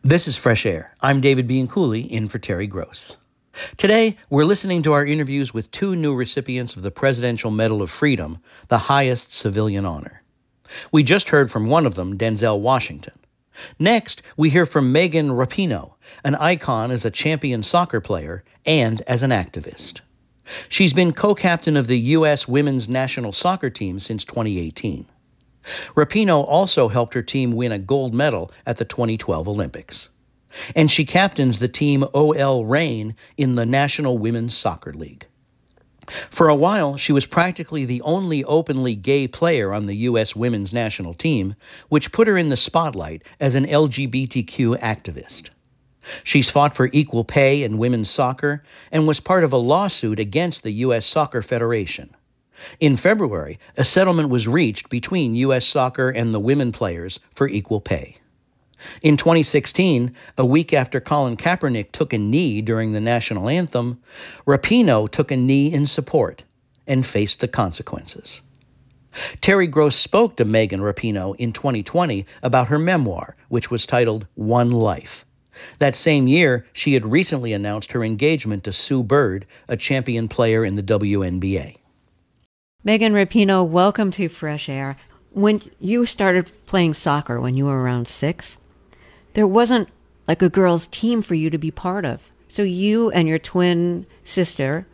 This is Fresh Air. I'm David Bianculli, in for Terry Gross. Today, we're listening to our interviews with two new recipients of the Presidential Medal of Freedom, the highest civilian honor. We just heard from one of them, Denzel Washington. Next, we hear from Megan Rapinoe, an icon as a champion soccer player and as an activist. She's been co-captain of the U.S. women's national soccer team since 2018. Rapinoe also helped her team win a gold medal at the 2012 Olympics. And she captains the team OL Reign in the National Women's Soccer League. For a while, she was practically the only openly gay player on the U.S. women's national team, which put her in the spotlight as an LGBTQ activist. She's fought for equal pay in women's soccer and was part of a lawsuit against the U.S. Soccer Federation. In February, a settlement was reached between U.S. Soccer and the women players for equal pay. In 2016, a week after Colin Kaepernick took a knee during the national anthem, Rapinoe took a knee in support and faced the consequences. Terry Gross spoke to Megan Rapinoe in 2020 about her memoir, which was titled One Life. That same year, she had recently announced her engagement to Sue Bird, a champion player in the WNBA. Megan Rapinoe, welcome to Fresh Air. When you started playing soccer when you were around 6, there wasn't like a girls' team for you to be part of. So you and your twin sister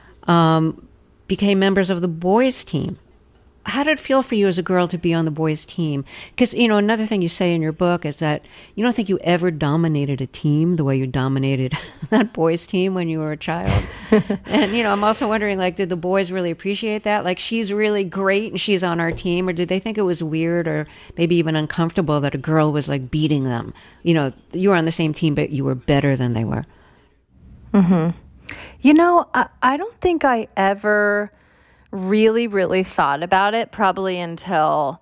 became members of the boys' team. How did it feel for you as a girl to be on the boys' team? Because, another thing you say in your book is that you don't think you ever dominated a team the way you dominated that boys' team when you were a child. And, I'm also wondering, did the boys really appreciate that? She's really great and she's on our team, or did they think it was weird or maybe even uncomfortable that a girl was, beating them? You were on the same team, but you were better than they were. Mm-hmm. I don't think I ever really thought about it probably until,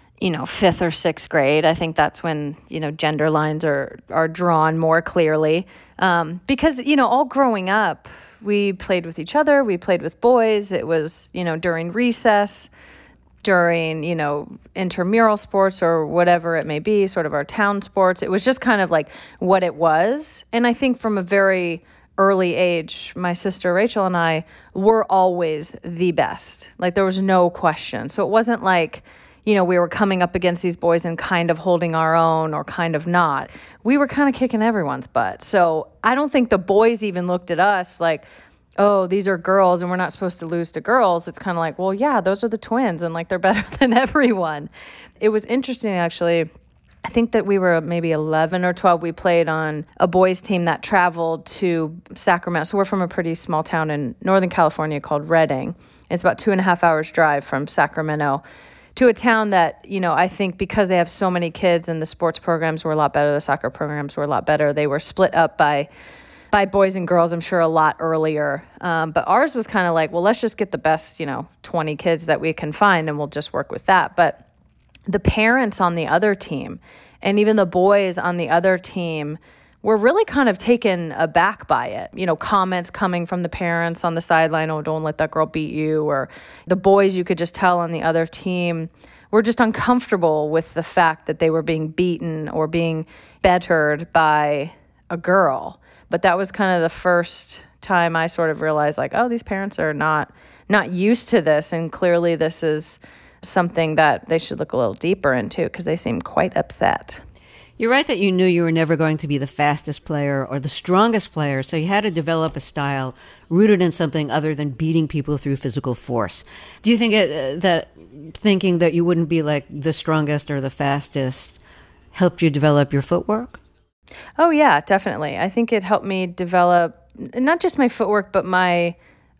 5th or 6th grade. I think that's when, gender lines are drawn more clearly. Because, all growing up, we played with each other, we played with boys. It was, during recess, during, intramural sports or whatever it may be, sort of our town sports. It was just kind of like what it was. And I think from a very early age, my sister Rachel and I were always the best. There was no question. So it wasn't like, we were coming up against these boys and kind of holding our own or kind of not. We were kind of kicking everyone's butt. So I don't think the boys even looked at us like, oh, these are girls and we're not supposed to lose to girls. It's kind of like, well, yeah, those are the twins and they're better than everyone. It was interesting, actually. I think that we were maybe 11 or 12. We played on a boys' team that traveled to Sacramento. So we're from a pretty small town in Northern California called Redding. It's about 2.5 hours drive from Sacramento to a town that, I think because they have so many kids and the sports programs were a lot better, the soccer programs were a lot better. They were split up by boys and girls, I'm sure, a lot earlier. But ours was kind of like, well, let's just get the best, 20 kids that we can find and we'll just work with that. But the parents on the other team and even the boys on the other team were really kind of taken aback by it. Comments coming from the parents on the sideline, oh, don't let that girl beat you. Or the boys, you could just tell on the other team, were just uncomfortable with the fact that they were being beaten or being bettered by a girl. But that was kind of the first time I sort of realized oh, these parents are not used to this. And clearly this is something that they should look a little deeper into because they seem quite upset. You're right that you knew you were never going to be the fastest player or the strongest player, so you had to develop a style rooted in something other than beating people through physical force. Do you think that thinking that you wouldn't be the strongest or the fastest helped you develop your footwork? Oh, yeah, definitely. I think it helped me develop not just my footwork, but my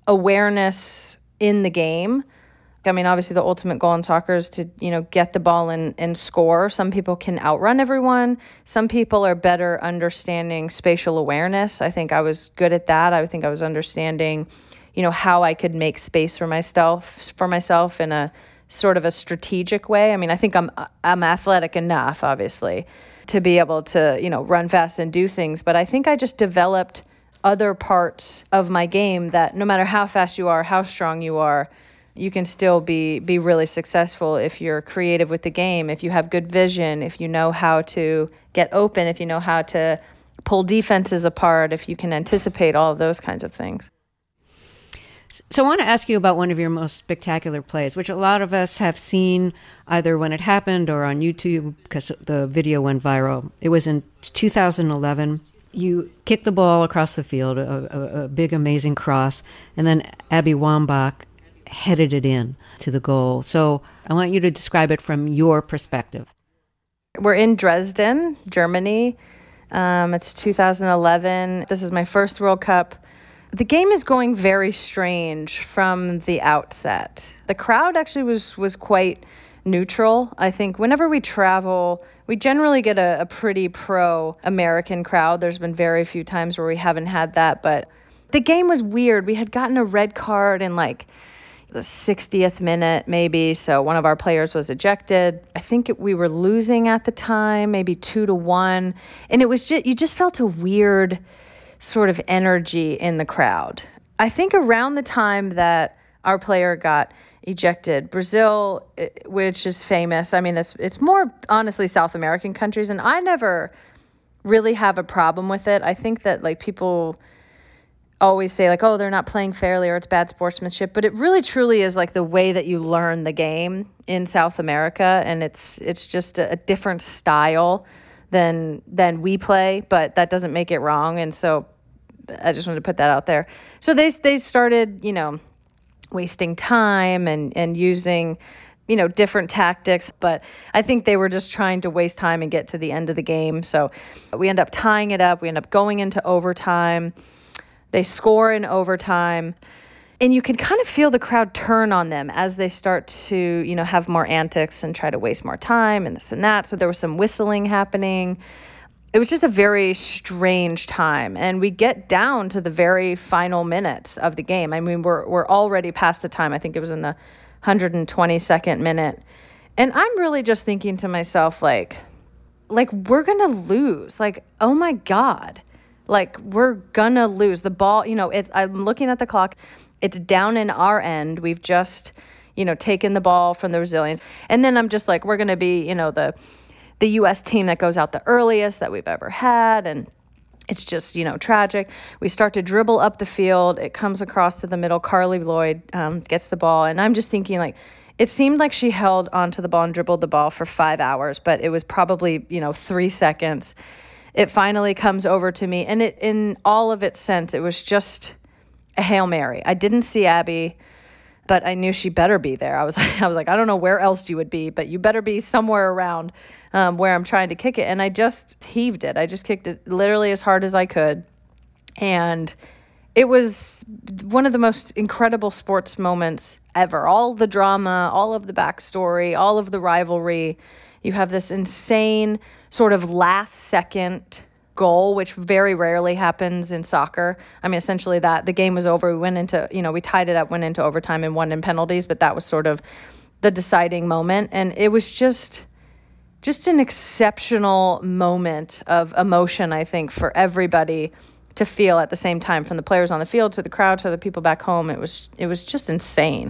awareness in the game. I mean, obviously the ultimate goal in soccer is to, get the ball and score. Some people can outrun everyone. Some people are better understanding spatial awareness. I think I was good at that. I think I was understanding, how I could make space for myself in a sort of a strategic way. I mean, I think I'm athletic enough, obviously, to be able to, run fast and do things. But I think I just developed other parts of my game that no matter how fast you are, how strong you are, you can still be really successful if you're creative with the game, if you have good vision, if you know how to get open, if you know how to pull defenses apart, if you can anticipate all of those kinds of things. So I want to ask you about one of your most spectacular plays, which a lot of us have seen either when it happened or on YouTube because the video went viral. It was in 2011. You kicked the ball across the field, a big, amazing cross, and then Abby Wambach headed it in to the goal. So I want you to describe it from your perspective. We're in Dresden, Germany. It's 2011. This is my first World Cup. The game is going very strange from the outset. The crowd actually was quite neutral. I think whenever we travel, we generally get a pretty pro-American crowd. There's been very few times where we haven't had that, but the game was weird. We had gotten a red card in like the 60th minute maybe, so one of our players was ejected. I think we were losing at the time, maybe 2-1, and it was you just felt a weird sort of energy in the crowd. I think around the time that our player got ejected, Brazil, which is famous, I mean, it's more honestly South American countries, and I never really have a problem with it. I think that like people always say like, oh, they're not playing fairly or it's bad sportsmanship, but it really truly is like the way that you learn the game in South America, and it's just a different style than we play, but that doesn't make it wrong. And so I just wanted to put that out there. So they started, wasting time and using, different tactics, but I think they were just trying to waste time and get to the end of the game. So we end up tying it up. We end up going into overtime. They score in overtime. And you can kind of feel the crowd turn on them as they start to, have more antics and try to waste more time and this and that. So there was some whistling happening. It was just a very strange time. And we get down to the very final minutes of the game. I mean, we're already past the time. I think it was in the 122nd minute. And I'm really just thinking to myself, like we're going to lose. Like, oh my God. Like, we're going to lose. The ball, I'm looking at the clock. It's down in our end. We've just, taken the ball from the Brazilians. And then I'm just like, we're going to be, the U.S. team that goes out the earliest that we've ever had. And it's just, tragic. We start to dribble up the field. It comes across to the middle. Carly Lloyd gets the ball. And I'm just thinking, like, it seemed like she held onto the ball and dribbled the ball for 5 hours, but it was probably, 3 seconds. It finally comes over to me. And it, in all of its sense, it was just a Hail Mary. I didn't see Abby, but I knew she better be there. I was like, I don't know where else you would be, but you better be somewhere around where I'm trying to kick it. And I just heaved it. I just kicked it literally as hard as I could. And it was one of the most incredible sports moments ever. All the drama, all of the backstory, all of the rivalry. You have this insane sort of last second goal, which very rarely happens in soccer. I mean, essentially that the game was over. We went into, we tied it up, went into overtime and won in penalties, but that was sort of the deciding moment. And it was just an exceptional moment of emotion, I think, for everybody to feel at the same time, from the players on the field to the crowd to the people back home. It was just insane.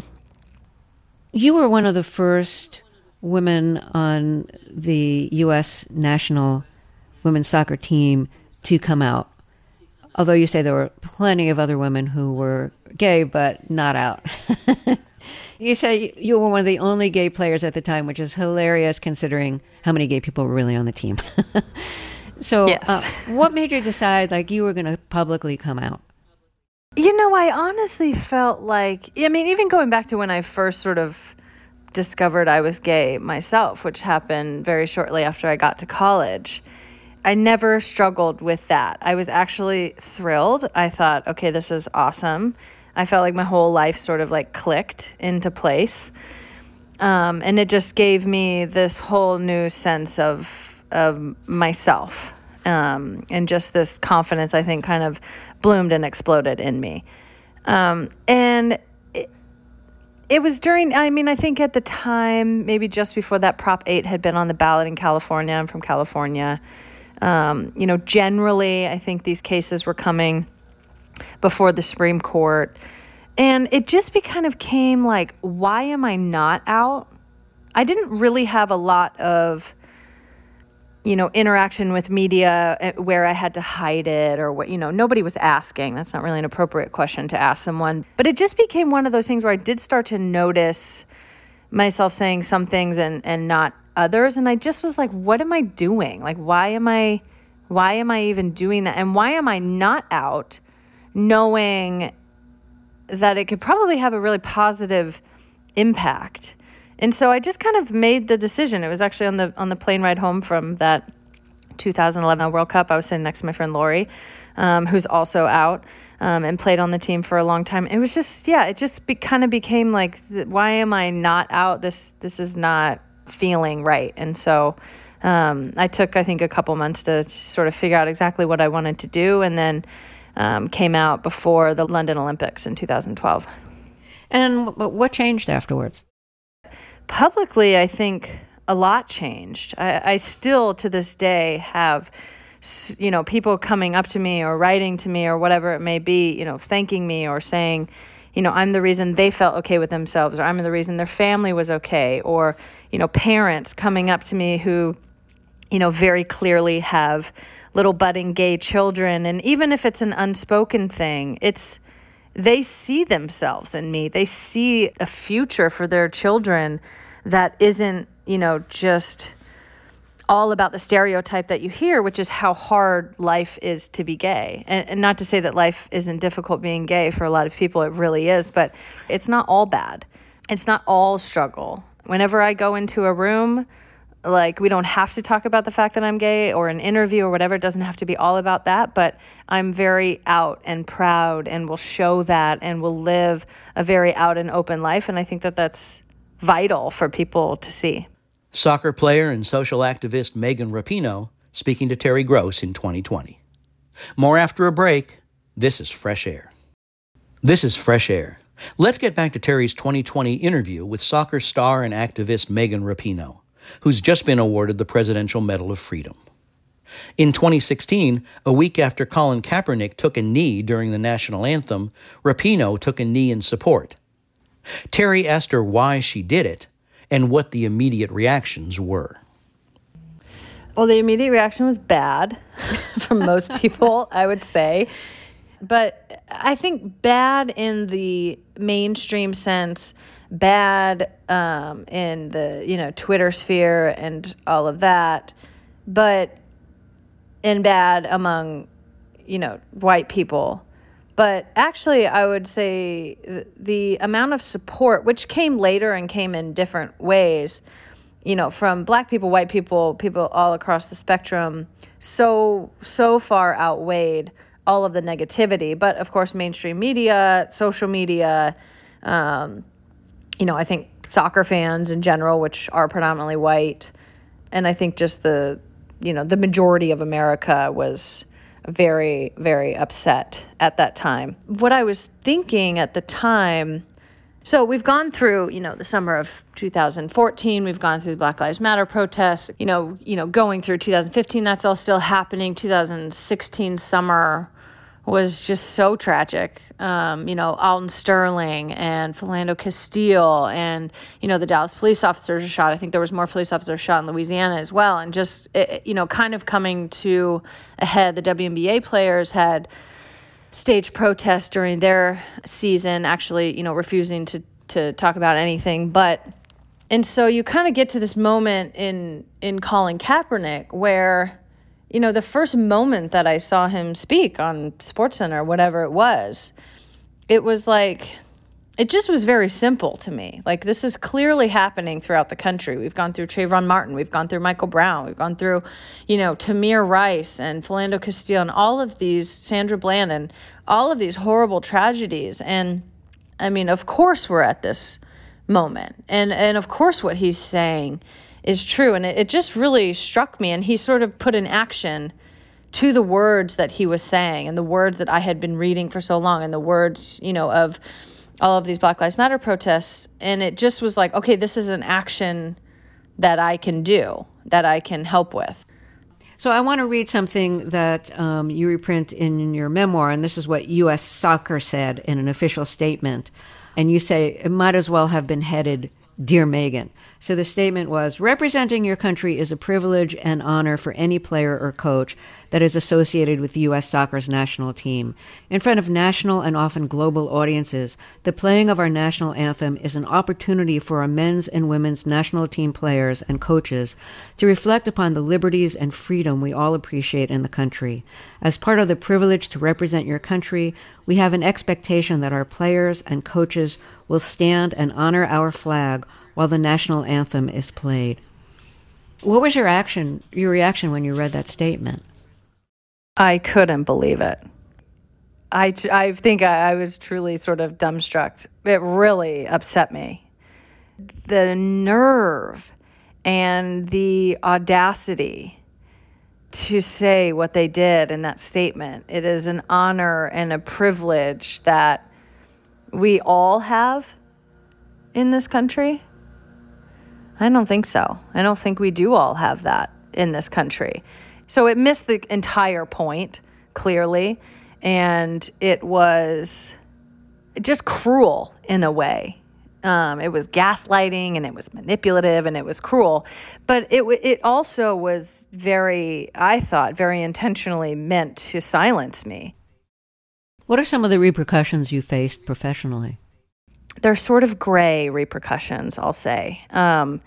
You were one of the first women on the U.S. national women's soccer team to come out. Although you say there were plenty of other women who were gay, but not out. You say you were one of the only gay players at the time, which is hilarious considering how many gay people were really on the team. So yes. What made you decide like you were going to publicly come out? I honestly felt like, even going back to when I first sort of discovered I was gay myself, which happened very shortly after I got to college, I never struggled with that. I was actually thrilled. I thought, okay, this is awesome. I felt like my whole life sort of like clicked into place. And it just gave me this whole new sense of myself. And just this confidence, I think, kind of bloomed and exploded in me. And it was during, I think at the time, maybe just before that Prop 8 had been on the ballot in California. I'm from California. Generally, I think these cases were coming before the Supreme Court. And it just kind of came like, why am I not out? I didn't really have a lot of, interaction with media where I had to hide it or what, nobody was asking. That's not really an appropriate question to ask someone. But it just became one of those things where I did start to notice myself saying some things and not others. And I just was like, what am I doing? Like, why am I even doing that? And why am I not out knowing that it could probably have a really positive impact? And so I just kind of made the decision. It was actually on the plane ride home from that 2011 World Cup. I was sitting next to my friend Lori, who's also out and played on the team for a long time. It was just, kind of became like, why am I not out? This is not feeling right. And so I took, I think, a couple months to sort of figure out exactly what I wanted to do, and then came out before the London Olympics in 2012. And what changed afterwards? Publicly, I think a lot changed. I still, to this day, have, people coming up to me or writing to me or whatever it may be, thanking me or saying, I'm the reason they felt okay with themselves, or I'm the reason their family was okay, or, parents coming up to me who, very clearly have little budding gay children. And even if it's an unspoken thing, they see themselves in me. They see a future for their children that isn't, just all about the stereotype that you hear, which is how hard life is to be gay. And not to say that life isn't difficult being gay for a lot of people, it really is, but it's not all bad. It's not all struggle. Whenever I go into a room, like, we don't have to talk about the fact that I'm gay, or an interview or whatever. It doesn't have to be all about that, but I'm very out and proud and will show that and will live a very out and open life. And I think that that's vital for people to see. Soccer player and social activist Megan Rapinoe speaking to Terry Gross in 2020. More after a break. This is Fresh Air. This is Fresh Air. Let's get back to Terry's 2020 interview with soccer star and activist Megan Rapinoe, who's just been awarded the Presidential Medal of Freedom. In 2016, a week after Colin Kaepernick took a knee during the national anthem, Rapinoe took a knee in support. Terry asked her why she did it and what the immediate reactions were. Well, the immediate reaction was bad from most people, I would say. But I think bad in the mainstream sense, bad in the Twitter sphere and all of that, and bad among white people. But actually, I would say the amount of support, which came later and came in different ways, from Black people, white people, people all across the spectrum, so far outweighed all of the negativity. But of course, mainstream media, social media, I think soccer fans in general, which are predominantly white, and I think just the majority of America was very, very upset at that time. What I was thinking at the time, so we've gone through, the summer of 2014, we've gone through the Black Lives Matter protests, going through 2015, that's all still happening. 2016 summer was just so tragic. Alton Sterling and Philando Castile and, the Dallas police officers are shot. I think there was more police officers shot in Louisiana as well. And just, kind of coming to a head, the WNBA players had staged protests during their season, actually, refusing to talk about anything. And so you kind of get to this moment in Colin Kaepernick where, the first moment that I saw him speak on SportsCenter, whatever it was like, it just was very simple to me. Like, this is clearly happening throughout the country. We've gone through Trayvon Martin. We've gone through Michael Brown. We've gone through, Tamir Rice and Philando Castile and all of these, Sandra Bland, and all of these horrible tragedies. And, I mean, of course we're at this moment. And of course what he's saying is true. And it just really struck me. And he sort of put in action to the words that he was saying and the words that I had been reading for so long and the words, of all of these Black Lives Matter protests. And it just was like, okay, this is an action that I can do, that I can help with. So I want to read something that you reprint in your memoir, and this is what U.S. Soccer said in an official statement. And you say it might as well have been headed, Dear Megan. So the statement was, representing your country is a privilege and honor for any player or coach that is associated with U.S. Soccer's national team. In front of national and often global audiences, the playing of our national anthem is an opportunity for our men's and women's national team players and coaches to reflect upon the liberties and freedom we all appreciate in the country. As part of the privilege to represent your country, we have an expectation that our players and coaches will stand and honor our flag while the national anthem is played. What was your reaction when you read that statement? I couldn't believe it. I think I was truly sort of dumbstruck. It really upset me. The nerve and the audacity to say what they did in that statement. It is an honor and a privilege that we all have in this country. I don't think so. I don't think we do all have that in this country. So it missed the entire point, clearly, and it was just cruel in a way. It was gaslighting, and it was manipulative, and it was cruel. But it also was I thought, very intentionally meant to silence me. What are some of the repercussions you faced professionally? They're sort of gray repercussions, I'll say. In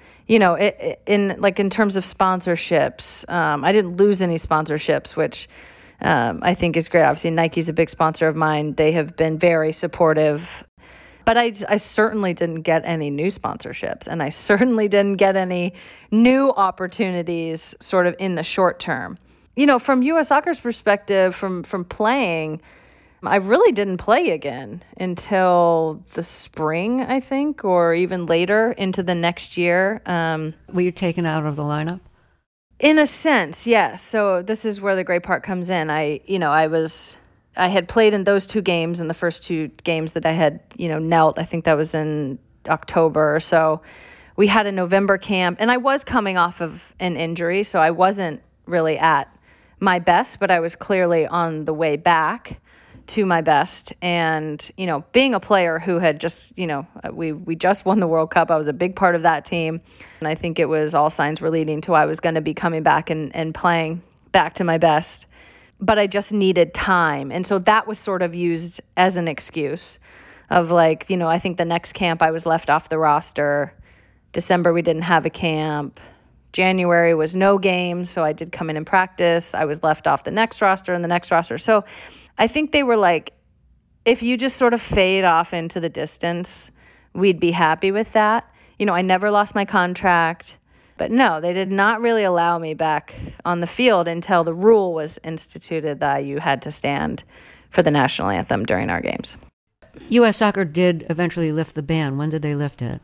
terms of sponsorships, I didn't lose any sponsorships, which I think is great. Obviously, Nike's a big sponsor of mine. They have been very supportive. But I certainly didn't get any new sponsorships, and I certainly didn't get any new opportunities sort of in the short term. From U.S. Soccer's perspective, from playing, I really didn't play again until the spring, I think, or even later into the next year. Were you taken out of the lineup? In a sense, yes. So this is where the great part comes in. I had played in those 2 games, in the first 2 games that I had, knelt. I think that was in October. So we had a November camp, and I was coming off of an injury, so I wasn't really at my best, but I was clearly on the way back to my best. And, being a player who had just, we just won the World Cup. I was a big part of that team. And I think it was all signs were leading to I was going to be coming back and playing back to my best. But I just needed time. And so that was sort of used as an excuse of I think the next camp I was left off the roster. December, we didn't have a camp. January was no games, so I did come in and practice. I was left off the next roster and the next roster. So I think they were like, if you just sort of fade off into the distance, we'd be happy with that. I never lost my contract. But no, they did not really allow me back on the field until the rule was instituted that you had to stand for the national anthem during our games. U.S. Soccer did eventually lift the ban. When did they lift it?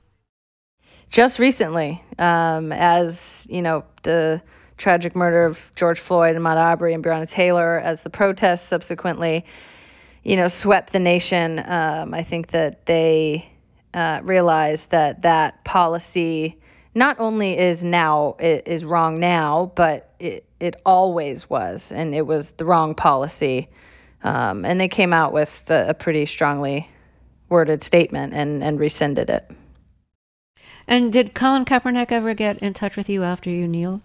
Just recently, as, the tragic murder of George Floyd and Ahmaud Arbery and Breonna Taylor, as the protests subsequently, swept the nation. I think that they realized that policy not only is wrong now, but it always was, and it was the wrong policy. And they came out with a pretty strongly worded statement and rescinded it. And did Colin Kaepernick ever get in touch with you after you kneeled?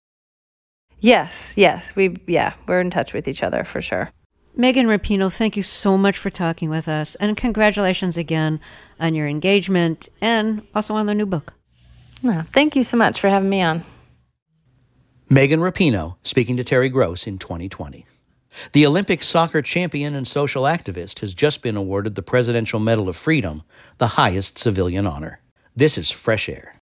Yes. We're in touch with each other for sure. Megan Rapinoe, thank you so much for talking with us, and congratulations again on your engagement and also on the new book. Thank you so much for having me on. Megan Rapinoe speaking to Terry Gross in 2020. The Olympic soccer champion and social activist has just been awarded the Presidential Medal of Freedom, the highest civilian honor. This is Fresh Air.